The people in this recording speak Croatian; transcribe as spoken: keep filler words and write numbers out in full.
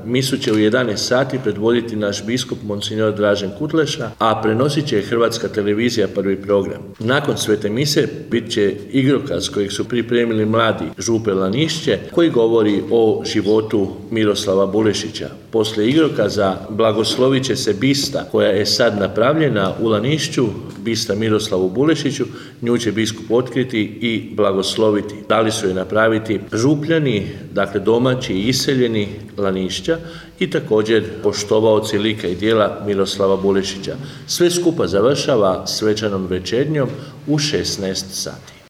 Misu će u jedanaest sati predvoditi naš biskup Monsignor Dražen Kutleša, a prenosit će Hrvatska televizija prvi program. Nakon svete mise bit će igrokaz kojeg su pripremili mladi župe Lanišće, koji govori o životu Miroslava Bulešića. Poslije igrokaza blagoslovit će se bista koja je sad napravljena u Lanišću, bista Miroslavu Bulešiću. Nju će biskup otkriti i blagosloviti. Dali su je napraviti župljani, dakle domaći i iseljeni Lanišća, i također poštovaoci lika i djela Miroslava Bulešića. Sve skupa završava svečanom večernjom u šesnaest sati.